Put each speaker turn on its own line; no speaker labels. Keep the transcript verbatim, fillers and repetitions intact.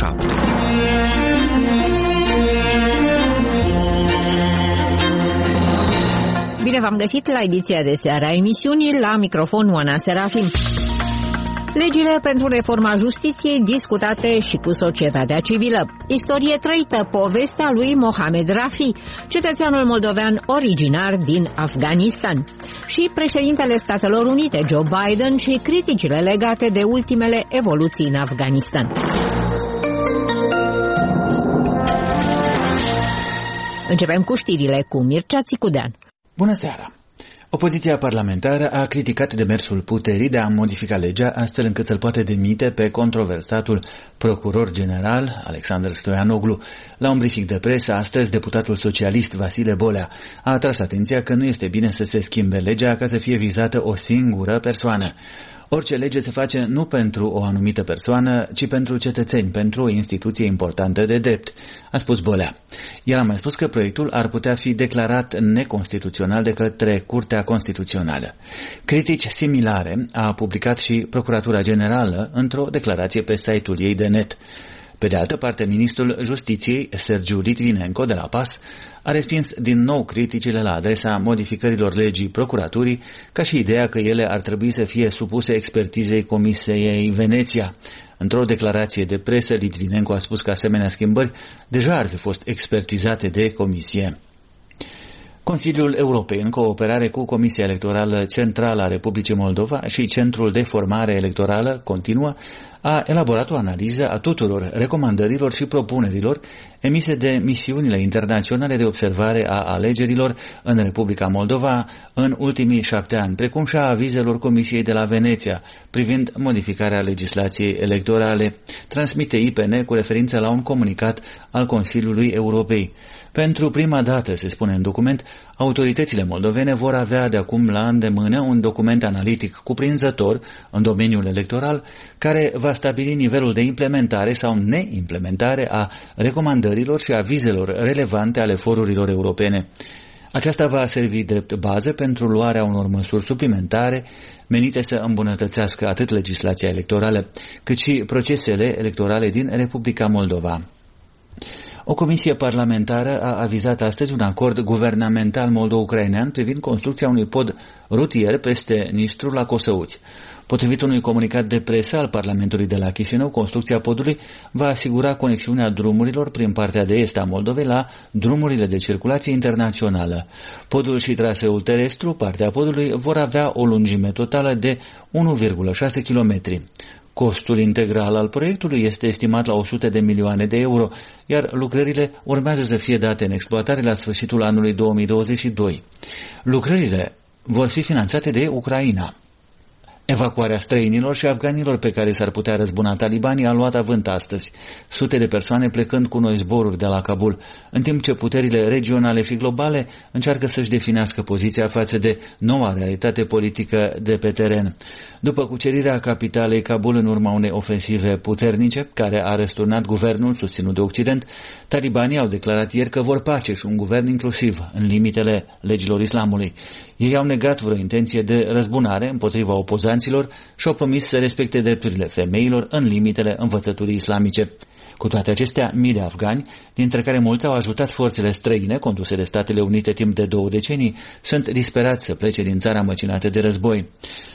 așa. Bine v-am găsit la ediția de seară a emisiunii, la microfon Oana Serafim. Legile pentru reforma justiției discutate și cu societatea civilă. Istorie trăită, povestea lui Mohamed Rafi, cetățeanul moldovean originar din Afganistan. Și președintele Statelor Unite, Joe Biden, și criticile legate de ultimele evoluții în Afganistan. Începem cu știrile cu Mircea Țicudean.
Bună seara! Opoziția parlamentară a criticat demersul puterii de a modifica legea astfel încât să-l poate demite pe controversatul procuror general Alexander Stoianoglu. La un briefing de presă, astăzi, deputatul socialist Vasile Bolea a atras atenția că nu este bine să se schimbe legea ca să fie vizată o singură persoană. Orice lege se face nu pentru o anumită persoană, ci pentru cetățeni, pentru o instituție importantă de drept, a spus Bolea. El a mai spus că proiectul ar putea fi declarat neconstituțional de către Curtea Constituțională. Critici similare a publicat și Procuratura Generală într-o declarație pe site-ul ei de net. Pe de altă parte, ministrul Justiției, Sergiu Litvinenko, de la P A S, a respins din nou criticile la adresa modificărilor legii procuraturii, ca și ideea că ele ar trebui să fie supuse expertizei Comisiei Veneția. Într-o declarație de presă, Litvinenko a spus că asemenea schimbări deja ar fi fost expertizate de Comisie. Consiliul Europei, în cooperare cu Comisia Electorală Centrală a Republicii Moldova și Centrul de Formare Electorală Continuă, a elaborat o analiză a tuturor recomandărilor și propunerilor emise de misiunile internaționale de observare a alegerilor în Republica Moldova în ultimii șapte ani, precum și a avizelor Comisiei de la Veneția privind modificarea legislației electorale, transmite I P N cu referință la un comunicat al Consiliului Europei. Pentru prima dată, se spune în document, autoritățile moldovene vor avea de acum la îndemână un document analitic cuprinzător în domeniul electoral care va stabili nivelul de implementare sau neimplementare a recomandărilor și avizelor relevante ale forurilor europene. Aceasta va servi drept bază pentru luarea unor măsuri suplimentare menite să îmbunătățească atât legislația electorală, cât și procesele electorale din Republica Moldova. O comisie parlamentară a avizat astăzi un acord guvernamental moldo-ucrainean privind construcția unui pod rutier peste Nistru la Cosăuți. Potrivit unui comunicat de presă al Parlamentului de la Chișinău, construcția podului va asigura conexiunea drumurilor prin partea de est a Moldovei la drumurile de circulație internațională. Podul și traseul terestru, partea podului, vor avea o lungime totală de unu virgulă șase kilometri. Costul integral al proiectului este estimat la o sută de milioane de euro, iar lucrările urmează să fie date în exploatare la sfârșitul anului două mii douăzeci și doi. Lucrările vor fi finanțate de Ucraina. Evacuarea străinilor și afganilor pe care s-ar putea răzbuna talibanii a luat avânt astăzi, sute de persoane plecând cu noi zboruri de la Kabul, în timp ce puterile regionale și globale încearcă să-și definească poziția față de noua realitate politică de pe teren. După cucerirea capitalei Kabul în urma unei ofensive puternice, care a răsturnat guvernul susținut de Occident, talibanii au declarat ieri că vor pace și un guvern inclusiv, în limitele legilor islamului. Ei au negat vreo intenție de răzbunare împotriva opozanților și au promis să respecte drepturile femeilor în limitele învățăturii islamice. Cu toate acestea, mii de afgani, dintre care mulți au ajutat forțele străine conduse de Statele Unite timp de două decenii, sunt disperați să plece din țara măcinată de război.